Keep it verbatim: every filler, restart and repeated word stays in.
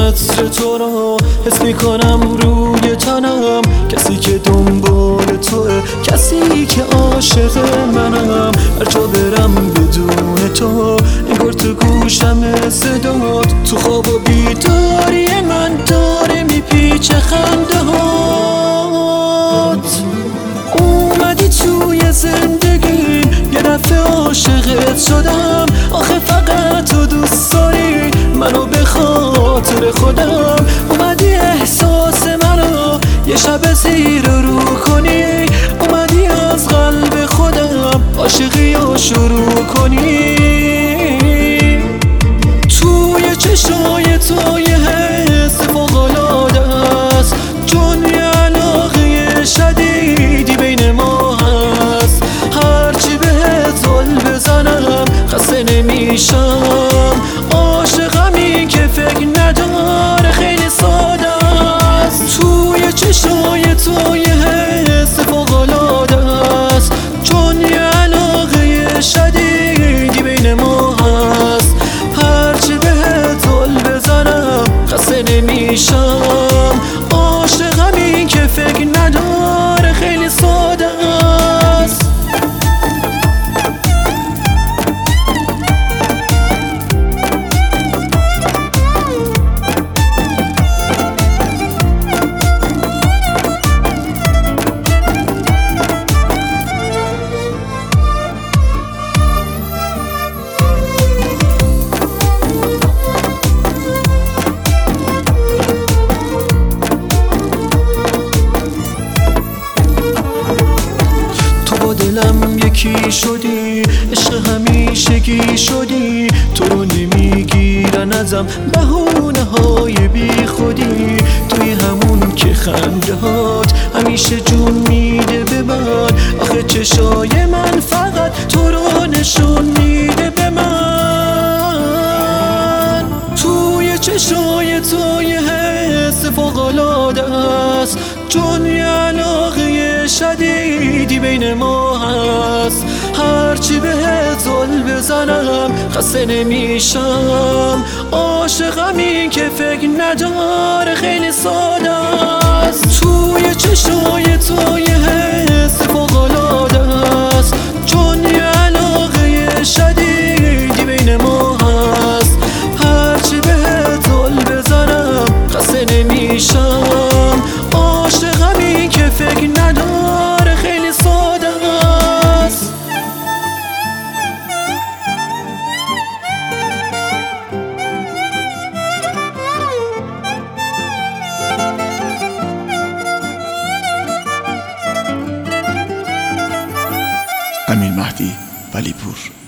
عطر تو را حس میکنم روی تنم. کسی که دنبال توه، کسی که عاشق منم. هر جا برم بدون تو انگار تو گوشم صدات. تو خواب و بیداری من داره میپیچه خنده هات. اومدی توی زندگی یه دفعه عاشقت شدم. آخه فقط تو دوست داری منو به خاطر خودم. اومدی احساس منو یه شب زیر رو کنی. اومدی از قلب خودم عاشقی رو شروع کنی. توی چشای تو یه حس فوق‌العاده است، چون یه علاقه شدیدی بین ما هست. هرچی بهت زل بزنم خسته نمیشم. عاشقمی که فکر نداره خیلی ساده است. توی چشای تو یه حس فوق‌العاده است، چون یه علاقه شدیدی بین ما هست. هرچی بهت زل بزنم خسته نمیشم. عاشقمی که فکر نداره خیلی ساده است. دلم یکی شدی، عشق همیشگی شدی. تو رو نمیگیرن ازم بهونه های بی خودی. توی همون که خنده هات همیشه جون میده به من. آخه چشای من فقط تو رو نشون میده به من. توی چشای تو یه حس فوق‌العاده است، چون یه علاقه شدیدی بین ما هست. هرچی بهت زل بزنم خسته نمیشم. عاشقمی که فکر نداره خیلی ساده است. توی چشای تو یه حس فوق‌العاده است، چون یه علاقه شدیدی بین ما هست. هرچی بهت زل بزنم خسته نمیشم. عاشقمی که فکر نداره خیلی ساده است. امین مهدی ولیپور.